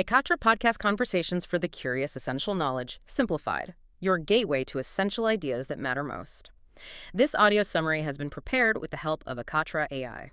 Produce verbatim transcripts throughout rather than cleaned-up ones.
Ekatra Podcast Conversations for the Curious Essential Knowledge, Simplified, your gateway to essential ideas that matter most. This audio summary has been prepared with the help of Ekatra A I.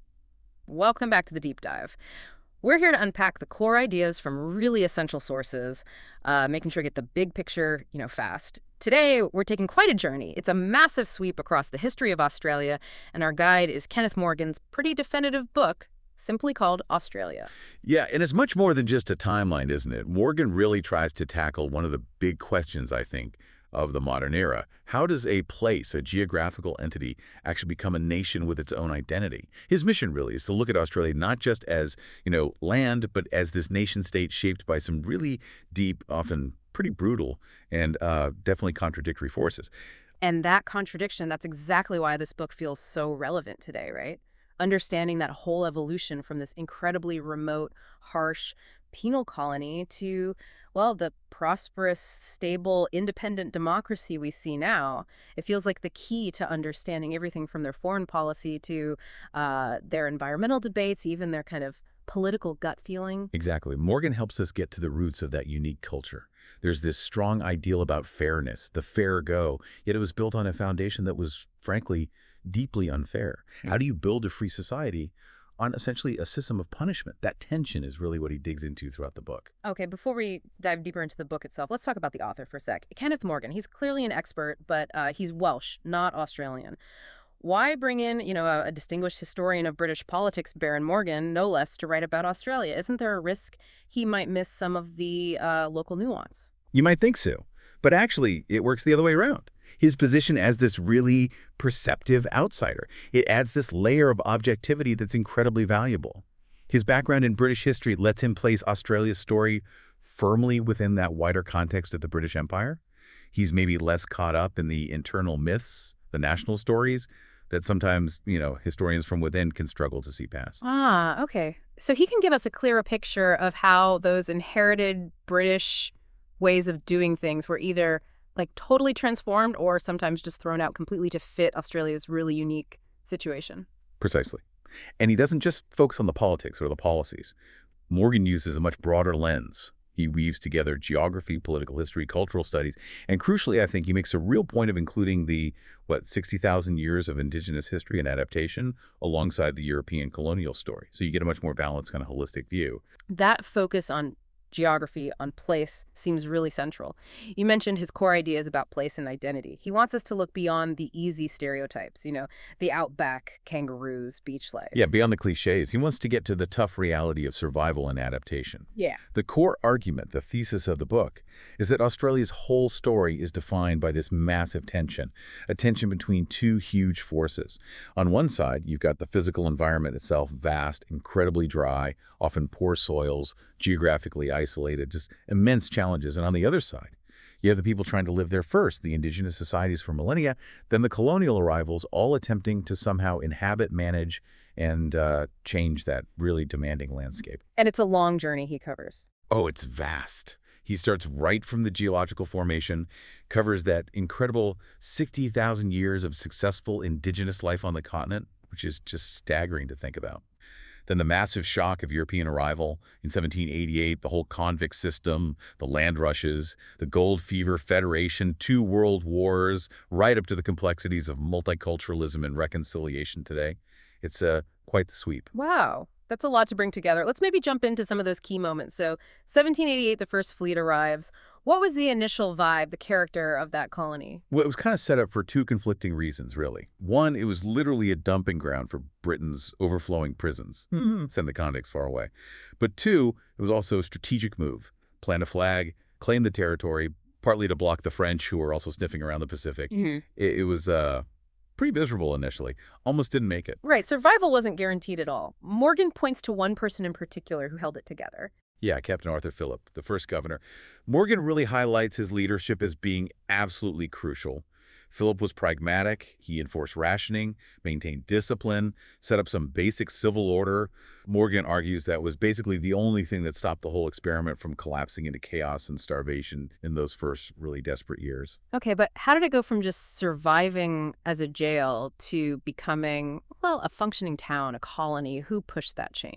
Welcome back to the deep dive. We're here to unpack the core ideas from really essential sources, uh, making sure we get the big picture, you know, fast. Today, we're taking quite a journey. It's a massive sweep across the history of Australia, and our guide is Kenneth Morgan's pretty definitive book, simply called Australia. Yeah, and it's much more than just a timeline, isn't it? Morgan really tries to tackle one of the big questions, I think, of the modern era. How does a place, a geographical entity, actually become a nation with its own identity? His mission really is to look at Australia not just as, you know, land, but as this nation-state shaped by some really deep, often pretty brutal, and uh, definitely contradictory forces. And that contradiction, that's exactly why this book feels so relevant today, right? Understanding that whole evolution from this incredibly remote, harsh, penal colony to, well, the prosperous, stable, independent democracy we see now. It feels like the key to understanding everything from their foreign policy to uh, their environmental debates, even their kind of political gut feeling. Exactly. Morgan helps us get to the roots of that unique culture. There's this strong ideal about fairness, the fair go, yet it was built on a foundation that was, frankly, deeply unfair. How do you build a free society on essentially a system of punishment? That tension is really what he digs into throughout the book. Okay, before we dive deeper into the book itself, let's talk about the author for a sec. Kenneth Morgan, he's clearly an expert, but uh, he's Welsh, not Australian. Why bring in, you know, a, a distinguished historian of British politics, Baron Morgan, no less, to write about Australia? Isn't there a risk he might miss some of the uh, local nuance? You might think so, but actually it works the other way around. His position as this really perceptive outsider, it adds this layer of objectivity that's incredibly valuable. His background in British history lets him place Australia's story firmly within that wider context of the British Empire. He's maybe less caught up in the internal myths, the national stories, that sometimes, you know, historians from within can struggle to see past. Ah, okay. So he can give us a clearer picture of how those inherited British ways of doing things were either like totally transformed or sometimes just thrown out completely to fit Australia's really unique situation. Precisely. And he doesn't just focus on the politics or the policies. Morgan uses a much broader lens. He weaves together geography, political history, cultural studies, and crucially, I think he makes a real point of including the, what, sixty thousand years of indigenous history and adaptation alongside the European colonial story. So you get a much more balanced, kind of holistic view. That focus on geography, on place, seems really central. You mentioned his core ideas about place and identity. He wants us to look beyond the easy stereotypes, you know, the outback, kangaroos, beach life. Yeah, beyond the cliches. He wants to get to the tough reality of survival and adaptation. Yeah. The core argument, the thesis of the book, is that Australia's whole story is defined by this massive tension, a tension between two huge forces. On one side, you've got the physical environment itself, vast, incredibly dry, often poor soils, geographically isolated, just immense challenges. And on the other side, you have the people trying to live there first, the indigenous societies for millennia, then the colonial arrivals, all attempting to somehow inhabit, manage, and uh, change that really demanding landscape. And it's a long journey he covers. Oh, it's vast. He starts right from the geological formation, covers that incredible sixty thousand years of successful indigenous life on the continent, which is just staggering to think about. Then the massive shock of European arrival in seventeen eighty-eight, the whole convict system, the land rushes, the gold fever, federation, two world wars, right up to the complexities of multiculturalism and reconciliation today. It's uh, quite the sweep. Wow. That's a lot to bring together. Let's maybe jump into some of those key moments. So seventeen eighty-eight, the first fleet arrives. What was the initial vibe, the character of that colony? Well, it was kind of set up for two conflicting reasons, really. One, it was literally a dumping ground for Britain's overflowing prisons. Mm-hmm. Send the convicts far away. But two, it was also a strategic move. Plant a flag, claim the territory, partly to block the French, who were also sniffing around the Pacific. Mm-hmm. It, it was uh, pretty miserable initially. Almost didn't make it. Right. Survival wasn't guaranteed at all. Morgan points to one person in particular who held it together. Yeah, Captain Arthur Phillip, the first governor. Morgan really highlights his leadership as being absolutely crucial. Phillip was pragmatic. He enforced rationing, maintained discipline, set up some basic civil order. Morgan argues that was basically the only thing that stopped the whole experiment from collapsing into chaos and starvation in those first really desperate years. Okay, but how did it go from just surviving as a jail to becoming, well, a functioning town, a colony? Who pushed that change?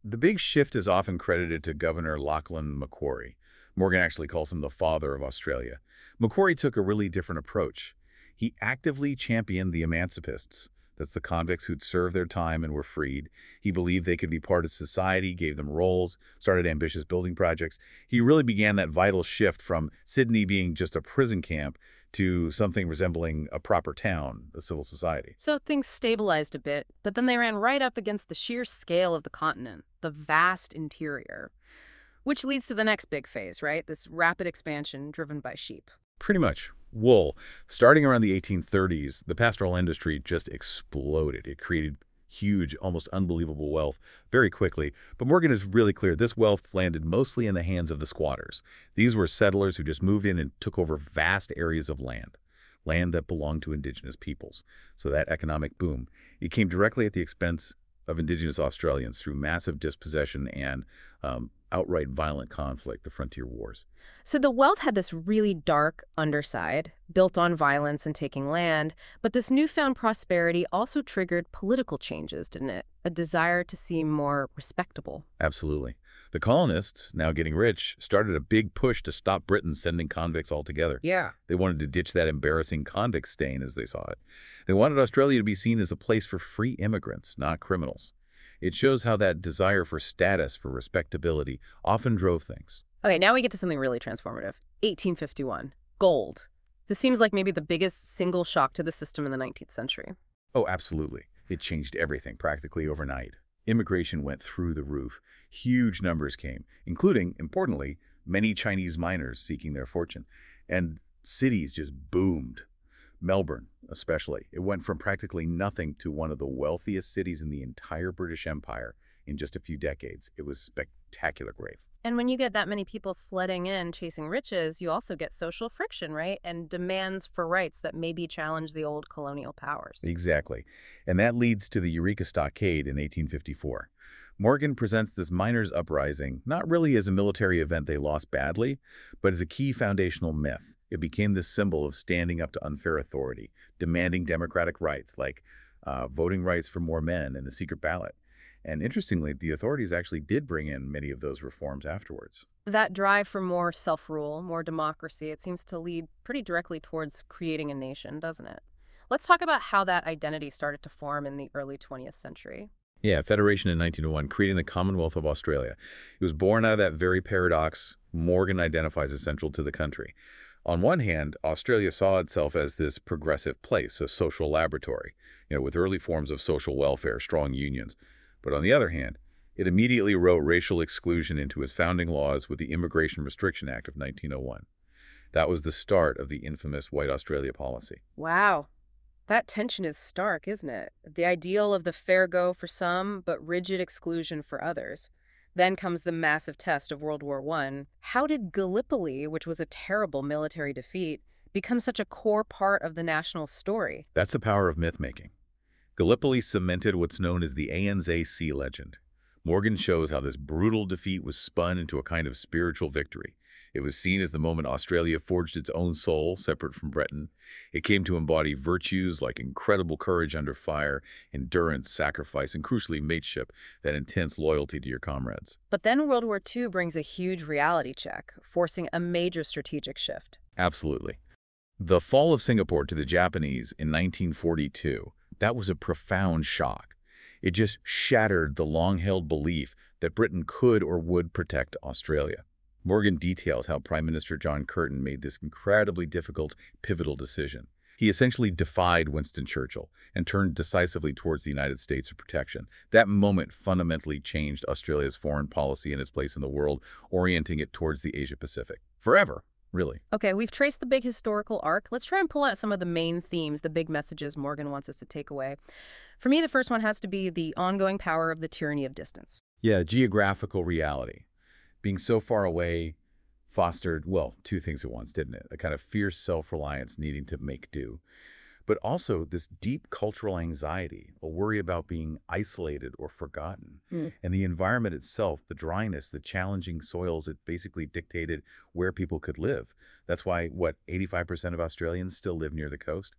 The big shift is often credited to Governor Lachlan Macquarie. Morgan actually calls him the father of Australia. Macquarie took a really different approach. He actively championed the emancipists. That's the convicts who'd served their time and were freed. He believed they could be part of society, gave them roles, started ambitious building projects. He really began that vital shift from Sydney being just a prison camp to something resembling a proper town, a civil society. So things stabilized a bit, but then they ran right up against the sheer scale of the continent, the vast interior. Which leads to the next big phase, right? This rapid expansion driven by sheep. Pretty much. Wool. Starting around the eighteen thirties, the pastoral industry just exploded. It created huge, almost unbelievable wealth very quickly. But Morgan is really clear this wealth landed mostly in the hands of the squatters. These were settlers who just moved in and took over vast areas of land, land that belonged to indigenous peoples. So that economic boom, it came directly at the expense of indigenous Australians through massive dispossession and um, outright violent conflict, the frontier wars. So the wealth had this really dark underside, built on violence and taking land, but this newfound prosperity also triggered political changes, didn't it? A desire to seem more respectable. Absolutely. The colonists, now getting rich, started a big push to stop Britain sending convicts altogether. Yeah. They wanted to ditch that embarrassing convict stain, as they saw it. They wanted Australia to be seen as a place for free immigrants, not criminals. It shows how that desire for status, for respectability, often drove things. Okay, now we get to something really transformative. eighteen fifty-one. Gold. This seems like maybe the biggest single shock to the system in the nineteenth century. Oh, absolutely. It changed everything practically overnight. Immigration went through the roof. Huge numbers came, including, importantly, many Chinese miners seeking their fortune. And cities just boomed. Melbourne, especially. It went from practically nothing to one of the wealthiest cities in the entire British Empire in just a few decades. It was spectacular growth. And when you get that many people flooding in chasing riches, you also get social friction, right? And demands for rights that maybe challenge the old colonial powers. Exactly. And that leads to the Eureka Stockade in eighteen fifty-four. Morgan presents this miners' uprising not really as a military event they lost badly, but as a key foundational myth. It became this symbol of standing up to unfair authority, demanding democratic rights like uh, voting rights for more men and the secret ballot. And interestingly, the authorities actually did bring in many of those reforms afterwards. That drive for more self-rule, more democracy, it seems to lead pretty directly towards creating a nation, doesn't it? Let's talk about how that identity started to form in the early twentieth century. Yeah, Federation in nineteen oh one, creating the Commonwealth of Australia. It was born out of that very paradox Morgan identifies as central to the country. On one hand, Australia saw itself as this progressive place, a social laboratory, you know, with early forms of social welfare, strong unions. But on the other hand, it immediately wrote racial exclusion into its founding laws with the Immigration Restriction Act of nineteen oh one. That was the start of the infamous White Australia policy. Wow. That tension is stark, isn't it? The ideal of the fair go for some, but rigid exclusion for others. Then comes the massive test of World War One. How did Gallipoli, which was a terrible military defeat, become such a core part of the national story? That's the power of myth-making. Gallipoli cemented what's known as the A N Z Sea legend. Morgan shows how this brutal defeat was spun into a kind of spiritual victory. It was seen as the moment Australia forged its own soul, separate from Britain. It came to embody virtues like incredible courage under fire, endurance, sacrifice, and crucially mateship, that intense loyalty to your comrades. But then World War Two brings a huge reality check, forcing a major strategic shift. Absolutely. The fall of Singapore to the Japanese in nineteen forty-two, that was a profound shock. It just shattered the long-held belief that Britain could or would protect Australia. Morgan details how Prime Minister John Curtin made this incredibly difficult, pivotal decision. He essentially defied Winston Churchill and turned decisively towards the United States for protection. That moment fundamentally changed Australia's foreign policy and its place in the world, orienting it towards the Asia-Pacific. Forever, really. Okay, we've traced the big historical arc. Let's try and pull out some of the main themes, the big messages Morgan wants us to take away. For me, the first one has to be the ongoing power of the tyranny of distance. Yeah, geographical reality. Being so far away fostered, well, two things at once, didn't it? A kind of fierce self-reliance needing to make do, but also this deep cultural anxiety, a worry about being isolated or forgotten. Mm. And the environment itself, the dryness, the challenging soils, it basically dictated where people could live. That's why, what, eighty-five percent of Australians still live near the coast?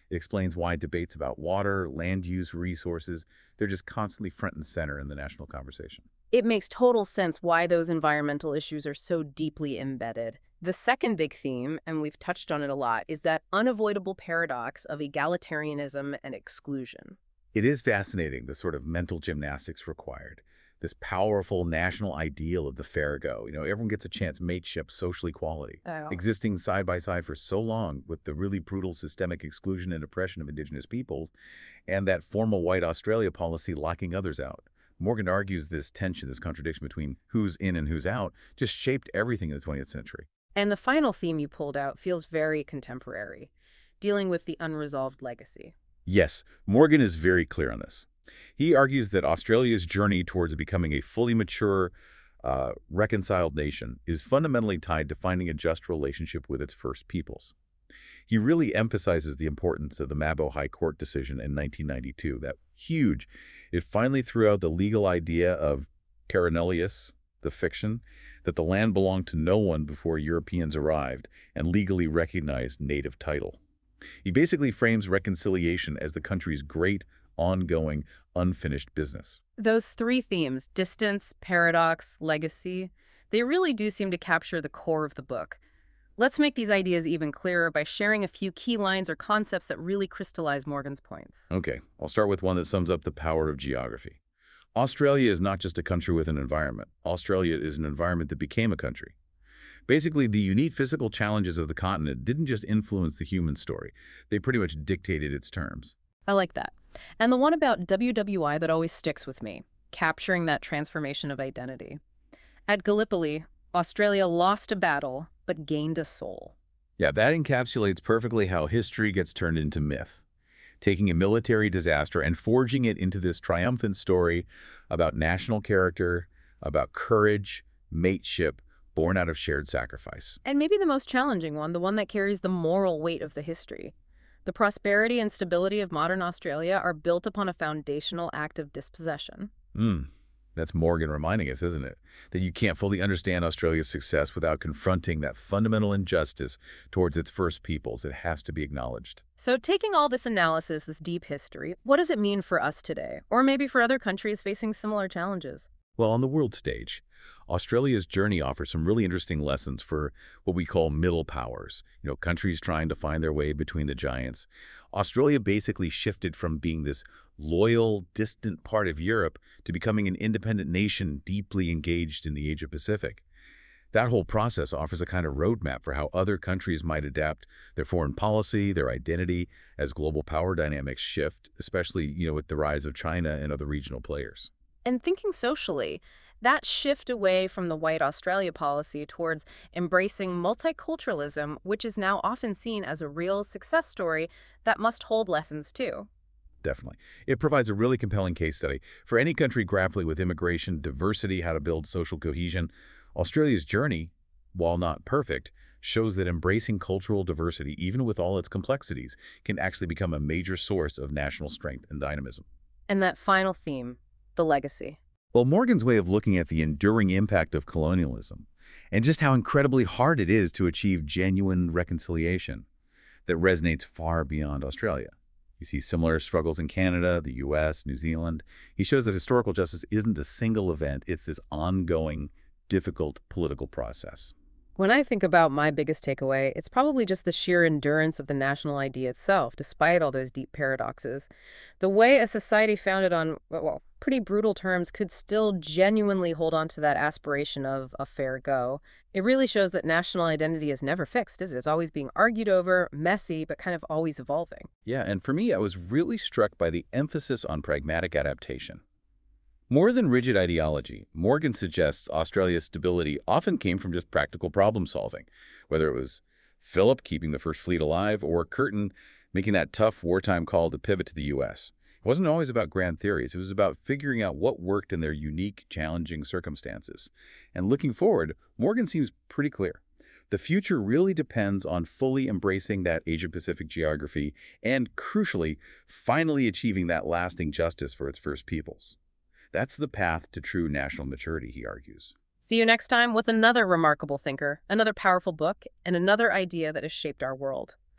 It explains why debates about water, land use, resources, they're just constantly front and center in the national conversation. It makes total sense why those environmental issues are so deeply embedded. The second big theme, and we've touched on it a lot, is that unavoidable paradox of egalitarianism and exclusion. It is fascinating, the sort of mental gymnastics required. This powerful national ideal of the fair go. You know, everyone gets a chance, mateship, social equality, Oh. existing side by side for so long with the really brutal systemic exclusion and oppression of Indigenous peoples and that formal white Australia policy locking others out. Morgan argues this tension, this contradiction between who's in and who's out, just shaped everything in the twentieth century. And the final theme you pulled out feels very contemporary, dealing with the unresolved legacy. Yes, Morgan is very clear on this. He argues that Australia's journey towards becoming a fully mature, uh, reconciled nation is fundamentally tied to finding a just relationship with its First Peoples. He really emphasizes the importance of the Mabo High Court decision in nineteen ninety-two. That huge. It finally threw out the legal idea of terra nullius, the fiction, that the land belonged to no one before Europeans arrived and legally recognized native title. He basically frames reconciliation as the country's great, ongoing, unfinished business. Those three themes, distance, paradox, legacy, they really do seem to capture the core of the book. Let's make these ideas even clearer by sharing a few key lines or concepts that really crystallize Morgan's points. Okay, I'll start with one that sums up the power of geography. Australia is not just a country with an environment. Australia is an environment that became a country. Basically, the unique physical challenges of the continent didn't just influence the human story. They pretty much dictated its terms. I like that. And the one about W W I that always sticks with me, capturing that transformation of identity. At Gallipoli, Australia lost a battle, but gained a soul. Yeah, that encapsulates perfectly how history gets turned into myth, taking a military disaster and forging it into this triumphant story about national character, about courage, mateship, born out of shared sacrifice. And maybe the most challenging one, the one that carries the moral weight of the history. The prosperity and stability of modern Australia are built upon a foundational act of dispossession. Hmm. That's Morgan reminding us, isn't it? That you can't fully understand Australia's success without confronting that fundamental injustice towards its First Peoples. It has to be acknowledged. So taking all this analysis, this deep history, what does it mean for us today? Or maybe for other countries facing similar challenges? Well, on the world stage, Australia's journey offers some really interesting lessons for what we call middle powers, you know, countries trying to find their way between the giants. Australia basically shifted from being this loyal, distant part of Europe to becoming an independent nation deeply engaged in the Asia-Pacific. That whole process offers a kind of roadmap for how other countries might adapt their foreign policy, their identity, as global power dynamics shift, especially, you know, with the rise of China and other regional players. And thinking socially, that shift away from the white Australia policy towards embracing multiculturalism, which is now often seen as a real success story that must hold lessons too. Definitely. It provides a really compelling case study for any country grappling with immigration, diversity, how to build social cohesion. Australia's journey, while not perfect, shows that embracing cultural diversity, even with all its complexities, can actually become a major source of national strength and dynamism. And that final theme, the legacy. Well, Morgan's way of looking at the enduring impact of colonialism and just how incredibly hard it is to achieve genuine reconciliation that resonates far beyond Australia. You see similar struggles in Canada, the U S, New Zealand. He shows that historical justice isn't a single event. It's this ongoing, difficult political process. When I think about my biggest takeaway, it's probably just the sheer endurance of the national idea itself, despite all those deep paradoxes. The way a society founded on, well, pretty brutal terms could still genuinely hold on to that aspiration of a fair go. It really shows that national identity is never fixed, is it? It's always being argued over, messy, but kind of always evolving. Yeah, and for me, I was really struck by the emphasis on pragmatic adaptation. More than rigid ideology, Morgan suggests Australia's stability often came from just practical problem solving, whether it was Phillip keeping the First Fleet alive or Curtin making that tough wartime call to pivot to the U S. It wasn't always about grand theories. It was about figuring out what worked in their unique, challenging circumstances. And looking forward, Morgan seems pretty clear. The future really depends on fully embracing that Asia-Pacific geography and, crucially, finally achieving that lasting justice for its First Peoples. That's the path to true national maturity, he argues. See you next time with another remarkable thinker, another powerful book, and another idea that has shaped our world.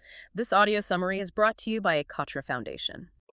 This audio summary is brought to you by Katra Foundation.